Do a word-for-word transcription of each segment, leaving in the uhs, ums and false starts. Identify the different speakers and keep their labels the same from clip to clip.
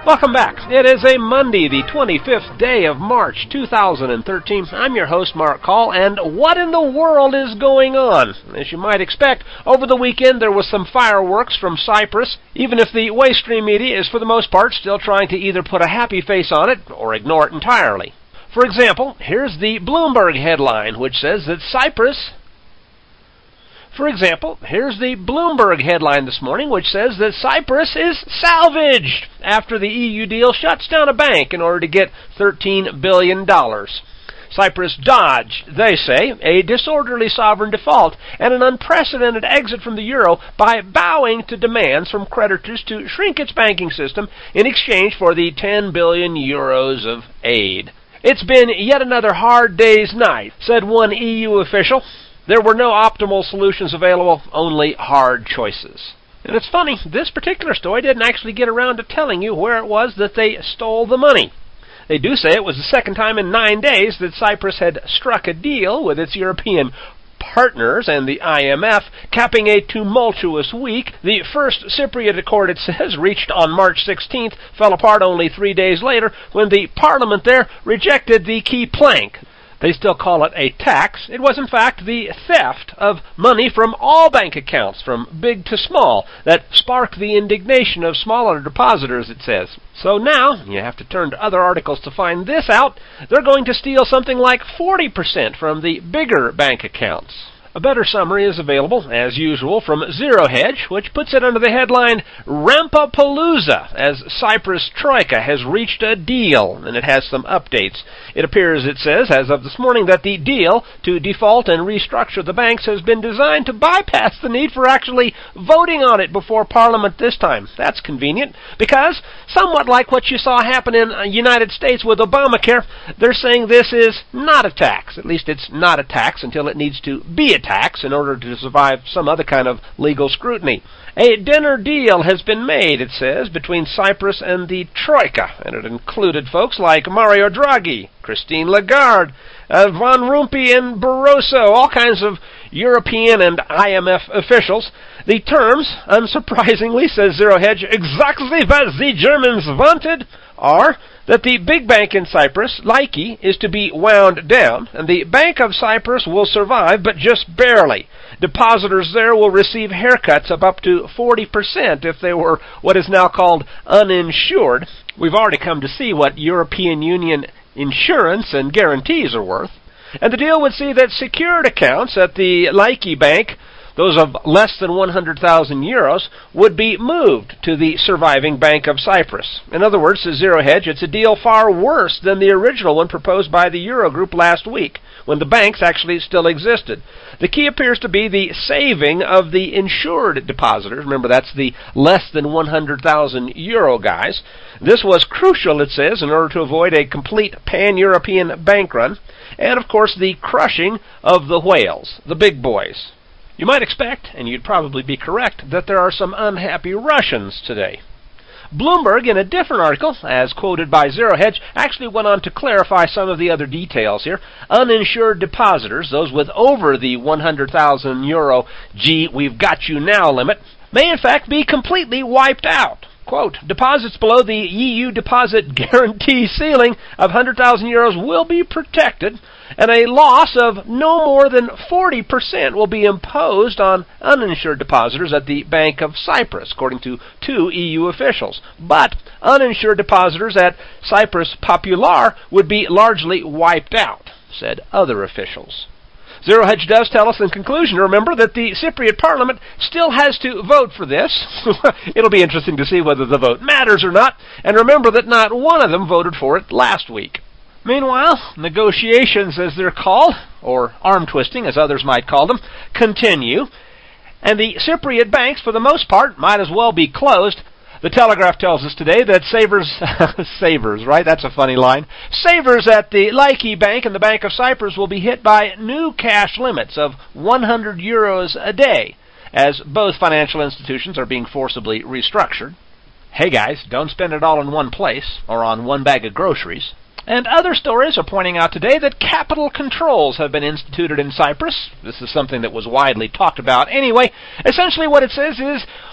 Speaker 1: Welcome back. It is a Monday, the twenty-fifth day of March, two thousand thirteen. I'm your host, Mark Call, and what in the world is going on? As you might expect, over the weekend there was some fireworks from Cyprus, even if the mainstream media is for the most part still trying to either put a happy face on it or ignore it entirely. For example, here's the Bloomberg headline, which says that Cyprus... For example, here's the Bloomberg headline this morning, which says that Cyprus is salvaged after the E U deal shuts down a bank in order to get thirteen billion dollars. Cyprus dodged, they say, a disorderly sovereign default and an unprecedented exit from the euro by bowing to demands from creditors to shrink its banking system in exchange for the ten billion euros of aid. It's been yet another hard day's night, said one E U official. There were no optimal solutions available, only hard choices. And it's funny, this particular story didn't actually get around to telling you where it was that they stole the money. They do say it was the second time in nine days that Cyprus had struck a deal with its European partners and the I M F, capping a tumultuous week. The first Cypriot accord, it says, reached on March sixteenth, fell apart only three days later when the parliament there rejected the key plank. They still call it a tax. It was, in fact, the theft of money from all bank accounts, from big to small, that sparked the indignation of smaller depositors, it says. So now, you have to turn to other articles to find this out, they're going to steal something like forty percent from the bigger bank accounts. A better summary is available, as usual, from Zero Hedge, which puts it under the headline, Rampapalooza, as Cyprus Troika has reached a deal, and it has some updates. It appears, it says, as of this morning, that the deal to default and restructure the banks has been designed to bypass the need for actually voting on it before Parliament this time. That's convenient, because, somewhat like what you saw happen in the United States with Obamacare, they're saying this is not a tax. At least it's not a tax until it needs to be a tax. tax in order to survive some other kind of legal scrutiny. A dinner deal has been made, it says, between Cyprus and the Troika, and it included folks like Mario Draghi, Christine Lagarde, uh, Van Rompuy and Barroso, all kinds of European and I M F officials. The terms, unsurprisingly, says Zero Hedge, exactly what the Germans wanted, are that the big bank in Cyprus, Laiki, is to be wound down, and the Bank of Cyprus will survive, but just barely. Depositors there will receive haircuts of up to forty percent if they were what is now called uninsured. We've already come to see what European Union insurance and guarantees are worth. And the deal would see that secured accounts at the Laiki Bank, those of less than one hundred thousand euros, would be moved to the surviving Bank of Cyprus. In other words, to Zero Hedge, it's a deal far worse than the original one proposed by the Eurogroup last week, when the banks actually still existed. The key appears to be the saving of the insured depositors. Remember, that's the less than one hundred thousand euro guys. This was crucial, it says, in order to avoid a complete pan-European bank run, and, of course, the crushing of the whales, the big boys. You might expect, and you'd probably be correct, that there are some unhappy Russians today. Bloomberg, in a different article, as quoted by Zero Hedge, actually went on to clarify some of the other details here. Uninsured depositors, those with over the one hundred thousand euro, gee, we've got you now limit, may in fact be completely wiped out. Quote, deposits below the E U deposit guarantee ceiling of one hundred thousand euros will be protected, and a loss of no more than forty percent will be imposed on uninsured depositors at the Bank of Cyprus, according to two E U officials. But uninsured depositors at Cyprus Popular would be largely wiped out, said other officials. Zero Hedge does tell us in conclusion, remember, that the Cypriot Parliament still has to vote for this. It'll be interesting to see whether the vote matters or not, and remember that not one of them voted for it last week. Meanwhile, negotiations, as they're called, or arm-twisting, as others might call them, continue, and the Cypriot banks, for the most part, might as well be closed. The Telegraph tells us today that savers, savers, right? That's a funny line. Savers at the Laiki Bank and the Bank of Cyprus will be hit by new cash limits of one hundred euros a day, as both financial institutions are being forcibly restructured. Hey guys, don't spend it all in one place, or on one bag of groceries. And other stories are pointing out today that capital controls have been instituted in Cyprus. This is something that was widely talked about anyway. Essentially what it says is,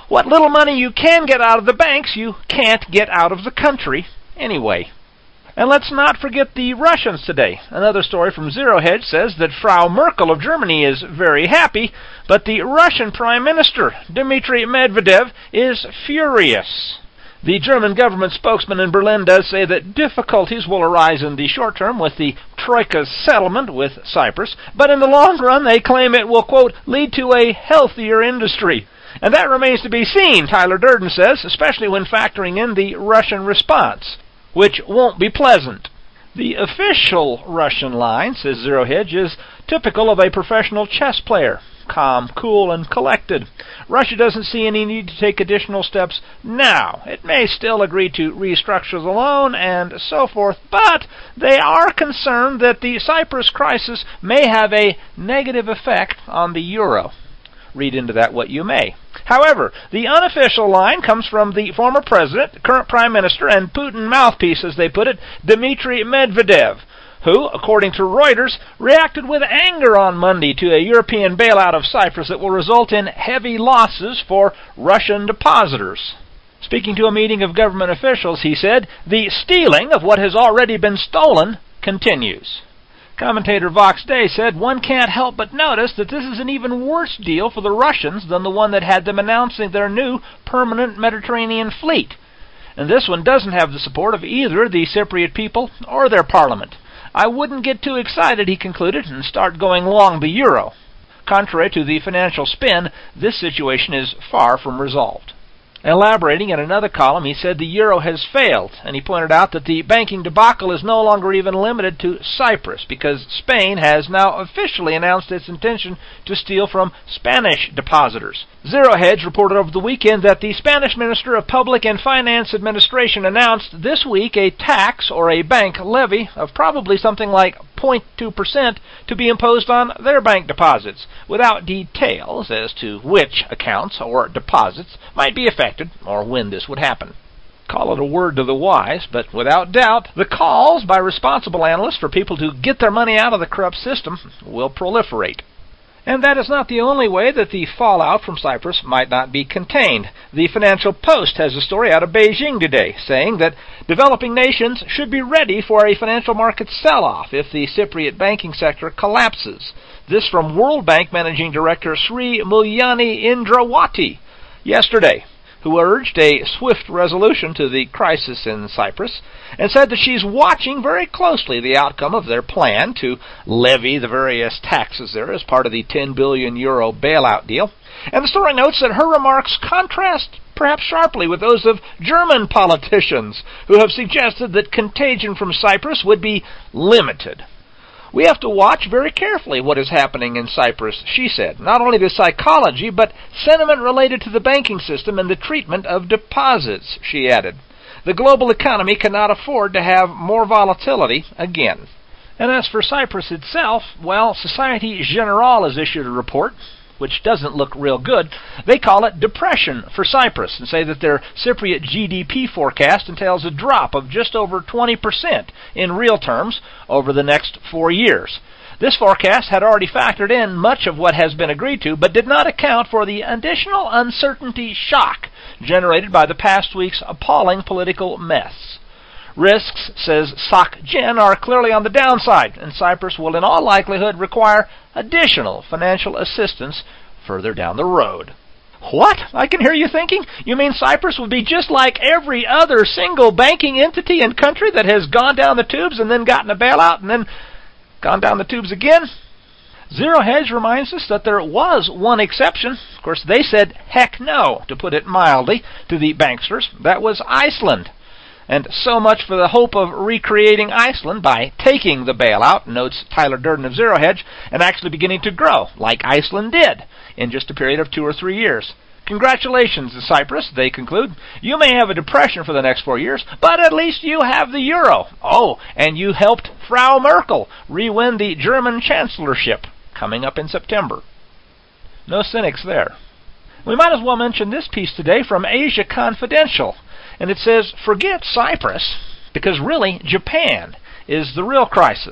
Speaker 1: what little money you can get out of the banks, you can't get out of the country anyway. And let's not forget the Russians today. Another story from Zero Hedge says that Frau Merkel of Germany is very happy, but the Russian Prime Minister, Dmitry Medvedev, is furious. The German government spokesman in Berlin does say that difficulties will arise in the short term with the Troika's settlement with Cyprus, but in the long run they claim it will, quote, lead to a healthier industry. And that remains to be seen, Tyler Durden says, especially when factoring in the Russian response, which won't be pleasant. The official Russian line, says Zero Hedge, is typical of a professional chess player. Calm, cool, and collected. Russia doesn't see any need to take additional steps now. It may still agree to restructure the loan and so forth, but they are concerned that the Cyprus crisis may have a negative effect on the euro. Read into that what you may. However, the unofficial line comes from the former president, current prime minister, and Putin mouthpiece, as they put it, Dmitry Medvedev, who, according to Reuters, reacted with anger on Monday to a European bailout of Cyprus that will result in heavy losses for Russian depositors. Speaking to a meeting of government officials, he said, the stealing of what has already been stolen continues. Commentator Vox Day said, one can't help but notice that this is an even worse deal for the Russians than the one that had them announcing their new permanent Mediterranean fleet. And this one doesn't have the support of either the Cypriot people or their parliament. I wouldn't get too excited, he concluded, and start going long the euro. Contrary to the financial spin, this situation is far from resolved. Elaborating in another column, he said the euro has failed, and he pointed out that the banking debacle is no longer even limited to Cyprus, because Spain has now officially announced its intention to steal from Spanish depositors. Zero Hedge reported over the weekend that the Spanish Minister of Public and Finance Administration announced this week a tax or a bank levy of probably something like zero point two percent to be imposed on their bank deposits, without details as to which accounts or deposits might be affected or when this would happen. Call it a word to the wise, but without doubt, the calls by responsible analysts for people to get their money out of the corrupt system will proliferate. And that is not the only way that the fallout from Cyprus might not be contained. The Financial Post has a story out of Beijing today saying that developing nations should be ready for a financial market sell-off if the Cypriot banking sector collapses. This from World Bank Managing Director Sri Mulyani Indrawati yesterday, who urged a swift resolution to the crisis in Cyprus and said that she's watching very closely the outcome of their plan to levy the various taxes there as part of the ten billion euro bailout deal. And the story notes that her remarks contrast perhaps sharply with those of German politicians who have suggested that contagion from Cyprus would be limited. We have to watch very carefully what is happening in Cyprus, she said. Not only the psychology, but sentiment related to the banking system and the treatment of deposits, she added. The global economy cannot afford to have more volatility again. And as for Cyprus itself, well, Societe Generale has issued a report, which doesn't look real good. They call it depression for Cyprus and say that their Cypriot G D P forecast entails a drop of just over twenty percent in real terms over the next four years. This forecast had already factored in much of what has been agreed to, but did not account for the additional uncertainty shock generated by the past week's appalling political mess. Risks, says SocGen, are clearly on the downside, and Cyprus will in all likelihood require additional financial assistance further down the road. What? I can hear you thinking? You mean Cyprus will be just like every other single banking entity and country that has gone down the tubes and then gotten a bailout and then gone down the tubes again? Zero Hedge reminds us that there was one exception. Of course, they said heck no, to put it mildly, to the banksters. That was Iceland. And so much for the hope of recreating Iceland by taking the bailout, notes Tyler Durden of Zero Hedge, and actually beginning to grow, like Iceland did, in just a period of two or three years. Congratulations to Cyprus, they conclude. You may have a depression for the next four years, but at least you have the euro. Oh, and you helped Frau Merkel re-win the German chancellorship, coming up in September. No cynics there. We might as well mention this piece today from Asia Confidential. And it says, forget Cyprus, because really Japan is the real crisis.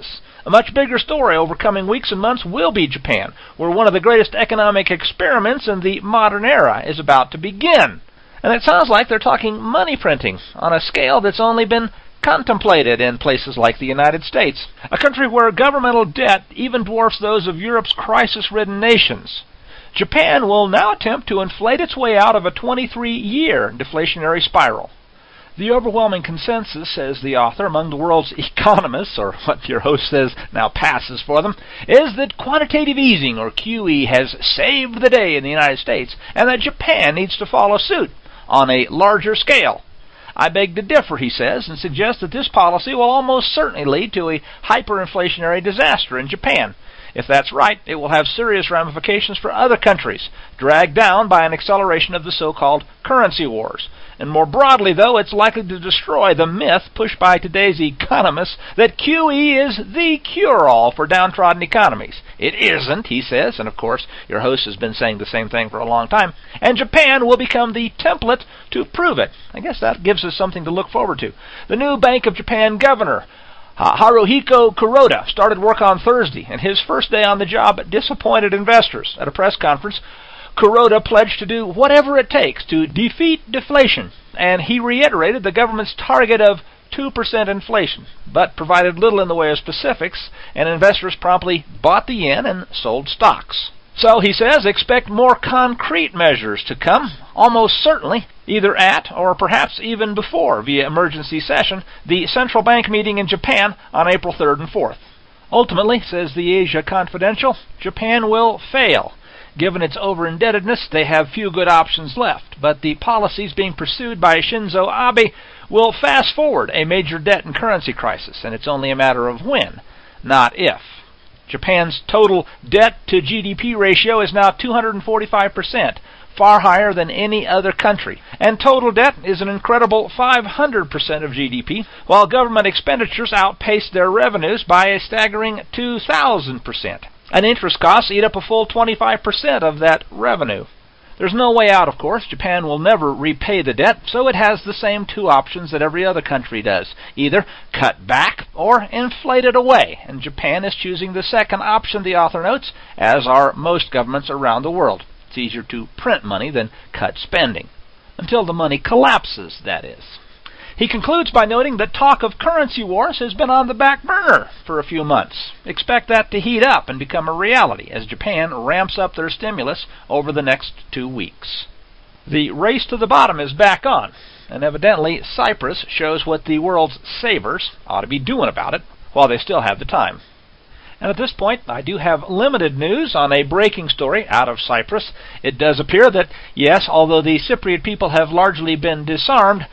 Speaker 2: A much bigger story over coming weeks and months will be Japan, where one of the greatest economic experiments in the modern era is about to begin. And it sounds like they're talking money printing on a scale that's only been contemplated in places like the United States, a country where governmental debt even dwarfs those of Europe's crisis-ridden nations. Japan will now attempt to inflate its way out of a twenty-three year deflationary spiral. The overwhelming consensus, says the author, among the world's economists, or what your host says now passes for them, is that quantitative easing, or Q E, has saved the day in the United States, and that Japan needs to follow suit on a larger scale. I beg to differ, he says, and suggests that this policy will almost certainly lead to a hyperinflationary disaster in Japan. If that's right, it will have serious ramifications for other countries, dragged down by an acceleration of the so-called currency wars. And more broadly, though, it's likely to destroy the myth pushed by today's economists that Q E is the cure-all for downtrodden economies. It isn't, he says, and of course, your host has been saying the same thing for a long time, and Japan will become the template to prove it. I guess that gives us something to look forward to. The new Bank of Japan governor, Uh, Haruhiko Kuroda, started work on Thursday, and his first day on the job disappointed investors. At a press conference, Kuroda pledged to do whatever it takes to defeat deflation, and he reiterated the government's target of two percent inflation, but provided little in the way of specifics, and investors promptly bought the yen and sold stocks. So, he says, expect more concrete measures to come, almost certainly, either at or perhaps even before, via emergency session, the central bank meeting in Japan on April third and fourth. Ultimately, says the Asia Confidential, Japan will fail. Given its over-indebtedness, they have few good options left, but the policies being pursued by Shinzo Abe will fast-forward a major debt and currency crisis, and it's only a matter of when, not if. Japan's total debt-to-G D P ratio is now two hundred forty-five percent, far higher than any other country. And total debt is an incredible five hundred percent of G D P, while government expenditures outpace their revenues by a staggering two thousand percent. And interest costs eat up a full twenty-five percent of that revenue. There's no way out, of course. Japan will never repay the debt, so it has the same two options that every other country does. Either cut back or inflate it away. And Japan is choosing the second option, the author notes, as are most governments around the world. It's easier to print money than cut spending. Until the money collapses, that is. He concludes by noting that talk of currency wars has been on the back burner for a few months. Expect that to heat up and become a reality as Japan ramps up their stimulus over the next two weeks. The race to the bottom is back on, and evidently Cyprus shows what the world's savers ought to be doing about it while they still have the time. And at this point, I do have limited news on a breaking story out of Cyprus. It does appear that, yes, although the Cypriot people have largely been disarmed,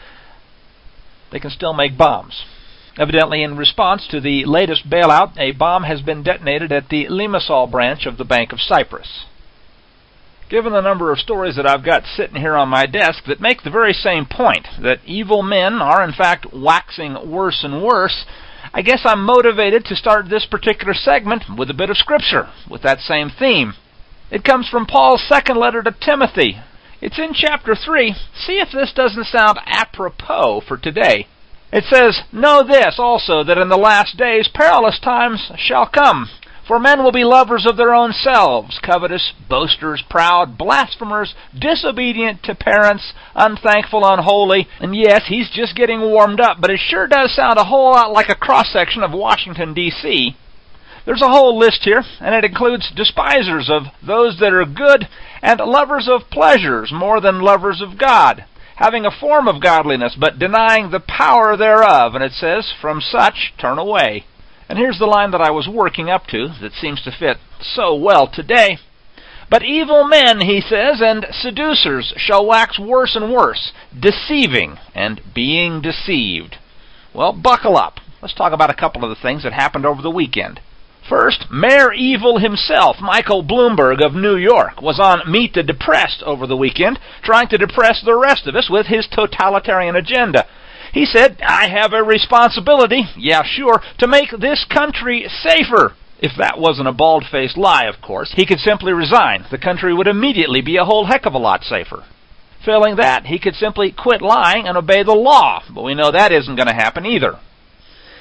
Speaker 2: they can still make bombs. Evidently, in response to the latest bailout, a bomb has been detonated at the Limassol branch of the Bank of Cyprus. Given the number of stories that I've got sitting here on my desk that make the very same point, that evil men are in fact waxing worse and worse, I guess I'm motivated to start this particular segment with a bit of scripture, with that same theme. It comes from Paul's second letter to Timothy. It's in chapter three. See if this doesn't sound apropos for today. It says, "Know this also, that in the last days perilous times shall come. For men will be lovers of their own selves, covetous, boasters, proud, blasphemers, disobedient to parents, unthankful, unholy." And yes, he's just getting warmed up, but it sure does sound a whole lot like a cross-section of Washington, D C There's a whole list here, and it includes despisers of those that are good, and lovers of pleasures more than lovers of God, having a form of godliness, but denying the power thereof. And it says, "From such turn away." And here's the line that I was working up to that seems to fit so well today. "But evil men," he says, "and seducers shall wax worse and worse, deceiving and being deceived." Well, buckle up. Let's talk about a couple of the things that happened over the weekend. First, Mayor Evil himself, Michael Bloomberg of New York, was on Meet the Depressed over the weekend, trying to depress the rest of us with his totalitarian agenda. He said, "I have a responsibility, yeah sure, to make this country safer." If that wasn't a bald-faced lie, of course, he could simply resign. The country would immediately be a whole heck of a lot safer. Failing that, he could simply quit lying and obey the law, but we know that isn't going to happen either.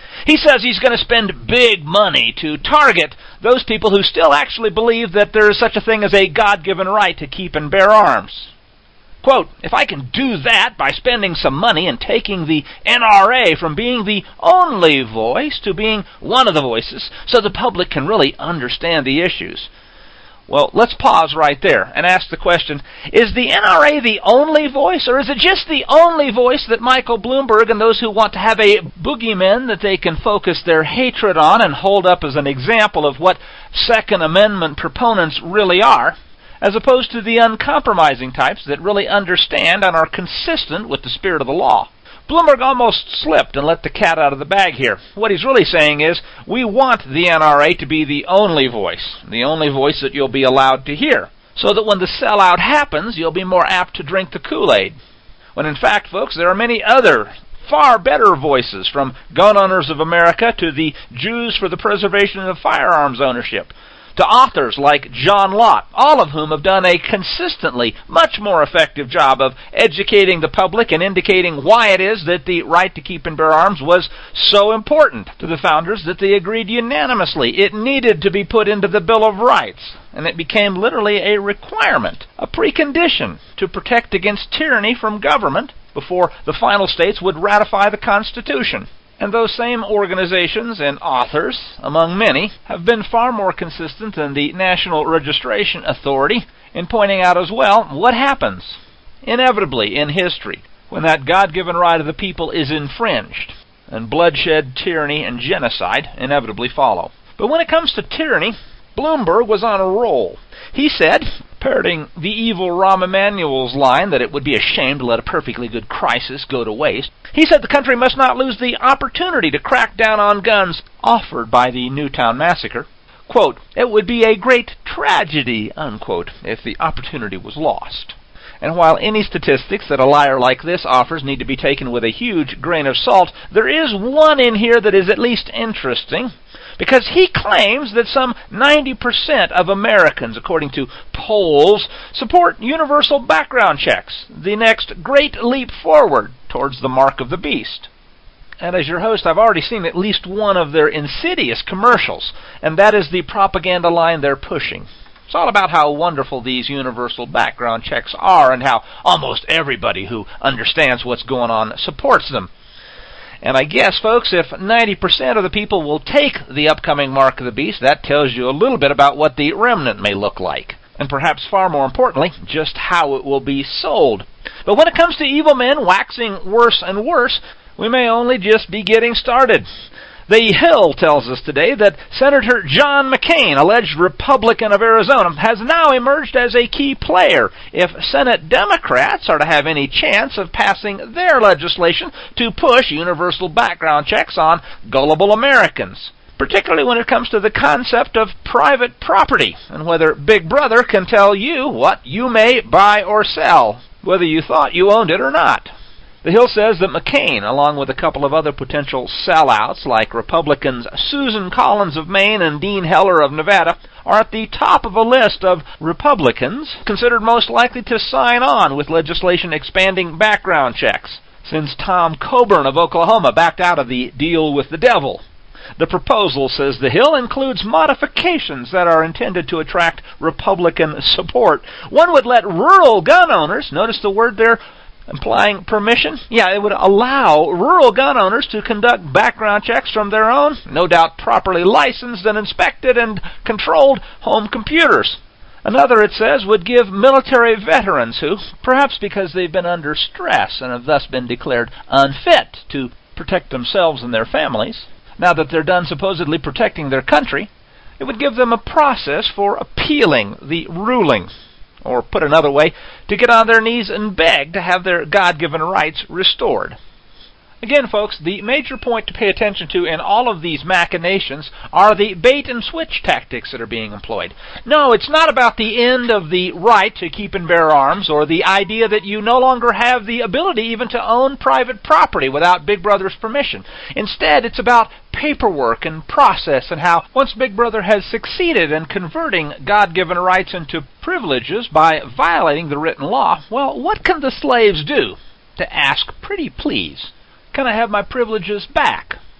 Speaker 2: He says he's going to spend big money to target those people who still actually believe that there is such a thing as a God-given right to keep and bear arms. Quote, if I can do that by spending some money and taking the N R A from being the only voice to being one of the voices so the public can really understand the issues. Well, let's pause right there and ask the question, is the N R A the only voice, or is it just the only voice that Michael Bloomberg and those who want to have a boogeyman that they can focus their hatred on and hold up as an example of what Second Amendment proponents really are, as opposed to the uncompromising types that really understand and are consistent with the spirit of the law? Bloomberg almost slipped and let the cat out of the bag here. What he's really saying is, we want the N R A to be the only voice, the only voice that you'll be allowed to hear, so that when the sellout happens, you'll be more apt to drink the Kool-Aid. When in fact, folks, there are many other far better voices, from Gun Owners of America to the Jews for the Preservation of Firearms Ownership, to authors like John Lott, all of whom have done a consistently much more effective job of educating the public and indicating why it is that the right to keep and bear arms was so important to the founders that they agreed unanimously it needed to be put into the Bill of Rights, and it became literally a requirement, a precondition to protect against tyranny from government before the final states would ratify the Constitution. And those same organizations and authors, among many, have been far more consistent than the National Registration Authority in pointing out as well what happens, inevitably in history, when that God-given right of the people is infringed, and bloodshed, tyranny, and genocide inevitably follow. But when it comes to tyranny, Bloomberg was on a roll. He said, parroting the evil Rahm Emanuel's line that it would be a shame to let a perfectly good crisis go to waste, he said the country must not lose the opportunity to crack down on guns offered by the Newtown massacre. Quote, it would be a great tragedy, unquote, if the opportunity was lost. And while any statistics that a liar like this offers need to be taken with a huge grain of salt, there is one in here that is at least interesting, because he claims that some ninety percent of Americans, according to polls, support universal background checks, the next great leap forward towards the mark of the beast. And as your host, I've already seen at least one of their insidious commercials, and that is the propaganda line they're pushing. It's all about how wonderful these universal background checks are and how almost everybody who understands what's going on supports them. And I guess, folks, if ninety percent of the people will take the upcoming mark of the beast, that tells you a little bit about what the remnant may look like. And perhaps far more importantly, just how it will be sold. But when it comes to evil men waxing worse and worse, we may only just be getting started. The Hill tells us today that Senator John McCain, alleged Republican of Arizona, has now emerged as a key player if Senate Democrats are to have any chance of passing their legislation to push universal background checks on gullible Americans, particularly when it comes to the concept of private property and whether Big Brother can tell you what you may buy or sell, whether you thought you owned it or not. The Hill says that McCain, along with a couple of other potential sellouts like Republicans Susan Collins of Maine and Dean Heller of Nevada, are at the top of a list of Republicans considered most likely to sign on with legislation expanding background checks, since Tom Coburn of Oklahoma backed out of the deal with the devil. The proposal, says the Hill, includes modifications that are intended to attract Republican support. One would let rural gun owners, notice the word there, implying permission? Yeah, it would allow rural gun owners to conduct background checks from their own, no doubt properly licensed and inspected and controlled home computers. Another, it says, would give military veterans who, perhaps because they've been under stress and have thus been declared unfit to protect themselves and their families, now that they're done supposedly protecting their country, it would give them a process for appealing the ruling. Or put another way, to get on their knees and beg to have their God-given rights restored. Again, folks, the major point to pay attention to in all of these machinations are the bait-and-switch tactics that are being employed. No, it's not about the end of the right to keep and bear arms or the idea that you no longer have the ability even to own private property without Big Brother's permission. Instead, it's about paperwork and process and how once Big Brother has succeeded in converting God-given rights into privileges by violating the written law, well, what can the slaves do to ask, pretty please, can I have my privileges back?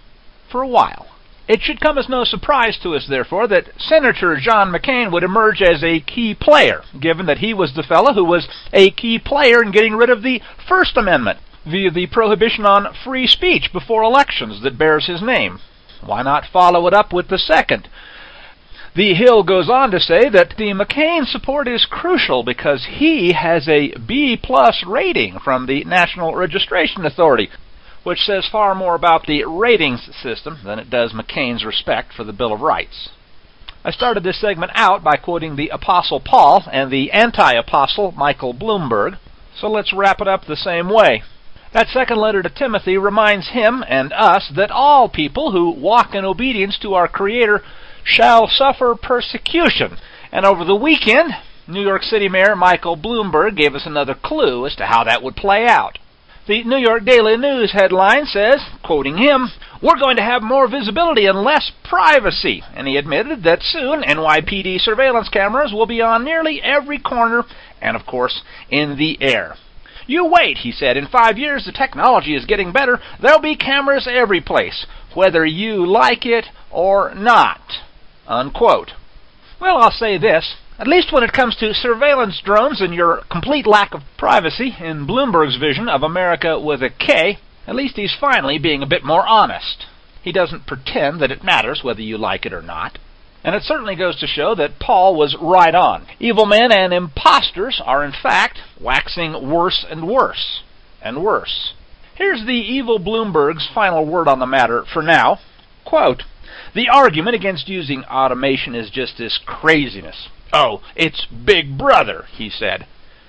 Speaker 2: for a while. It should come as no surprise to us, therefore, that Senator John McCain would emerge as a key player, given that he was the fellow who was a key player in getting rid of the First Amendment via the prohibition on free speech before elections that bears his name. Why not follow it up with the second? The Hill goes on to say that the McCain support is crucial because he has a B plus rating from the National Registration Authority, which says far more about the ratings system than it does McCain's respect for the Bill of Rights. I started this segment out by quoting the Apostle Paul and the anti-apostle Michael Bloomberg, so let's wrap it up the same way. That second letter to Timothy reminds him and us that all people who walk in obedience to our Creator shall suffer persecution. And over the weekend, New York City Mayor Michael Bloomberg gave us another clue as to how that would play out. The New York Daily News headline says, quoting him, "We're going to have more visibility and less privacy." And he admitted that soon N Y P D surveillance cameras will be on nearly every corner and, of course, in the air. "You wait," he said. "In five years, the technology is getting better. There'll be cameras every place, whether you like it or not." Unquote. Well, I'll say this. At least when it comes to surveillance drones and your complete lack of privacy, in Bloomberg's vision of America with a K, at least he's finally being a bit more honest. He doesn't pretend that it matters whether you like it or not. And it certainly goes to show that Paul was right on. Evil men and imposters are, in fact, waxing worse and worse and worse. Here's the evil Bloomberg's final word on the matter for now. Quote, "The argument against using automation is just this craziness. Oh, it's Big Brother," he said.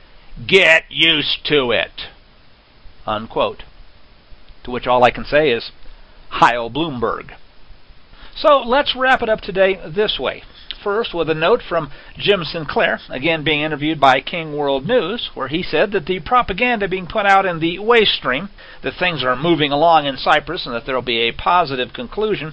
Speaker 2: "Get used to it." Unquote. To which all I can say is, Heil Bloomberg. So let's wrap it up today this way. First, with a note from Jim Sinclair, again being interviewed by King World News, where he said that the propaganda being put out in the waste stream, that things are moving along in Cyprus and that there will be a positive conclusion,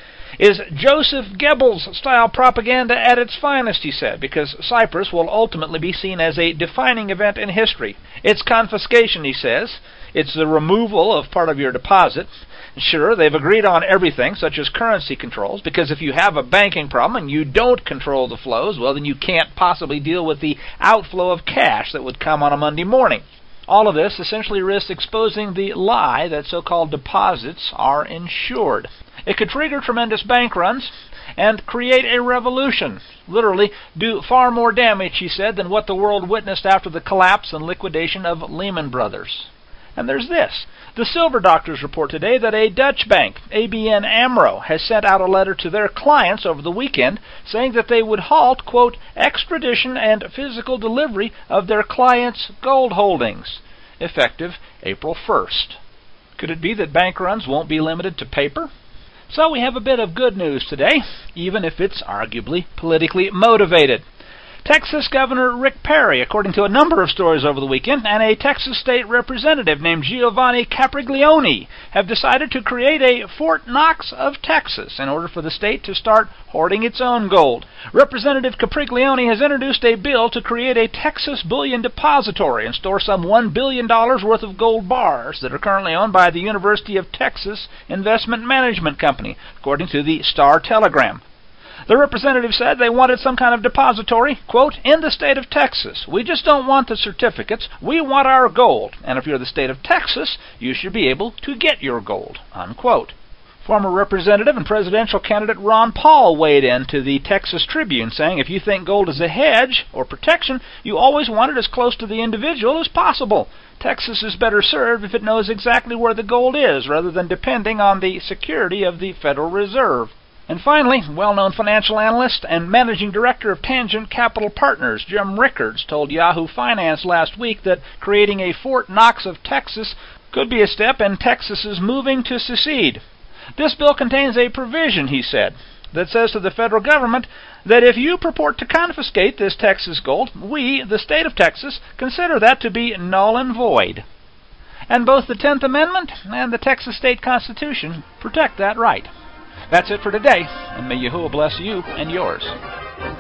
Speaker 2: is Joseph Goebbels-style propaganda at its finest, he said, because Cyprus will ultimately be seen as a defining event in history. It's confiscation, he says. It's the removal of part of your deposit. Sure, they've agreed on everything, such as currency controls, because if you have a banking problem and you don't control the flows, well, then you can't possibly deal with the outflow of cash that would come on a Monday morning. All of this essentially risks exposing the lie that so-called deposits are insured. It could trigger tremendous bank runs and create a revolution. Literally, do far more damage, he said, than what the world witnessed after the collapse and liquidation of Lehman Brothers. And there's this. The Silver Doctors report today that a Dutch bank, A B N AMRO, has sent out a letter to their clients over the weekend saying that they would halt, quote, extradition and physical delivery of their clients' gold holdings, effective April first. Could it be that bank runs won't be limited to paper? So we have a bit of good news today, even if it's arguably politically motivated. Texas Governor Rick Perry, according to a number of stories over the weekend, and a Texas state representative named Giovanni Capriglione have decided to create a Fort Knox of Texas in order for the state to start hoarding its own gold. Representative Capriglione has introduced a bill to create a Texas bullion depository and store some one billion dollars worth of gold bars that are currently owned by the University of Texas Investment Management Company, according to the Star Telegram. The representative said they wanted some kind of depository, quote, in the state of Texas. We just don't want the certificates. We want our gold. And if you're the state of Texas, you should be able to get your gold, unquote. Former Representative and presidential candidate Ron Paul weighed in to the Texas Tribune, saying if you think gold is a hedge or protection, you always want it as close to the individual as possible. Texas is better served if it knows exactly where the gold is, rather than depending on the security of the Federal Reserve. And finally, well-known financial analyst and managing director of Tangent Capital Partners, Jim Rickards, told Yahoo Finance last week that creating a Fort Knox of Texas could be a step in Texas's moving to secede. This bill contains a provision, he said, that says to the federal government that if you purport to confiscate this Texas gold, we, the state of Texas, consider that to be null and void. And both the tenth Amendment and the Texas State Constitution protect that right. That's it for today, and may Yahuwah bless you and yours.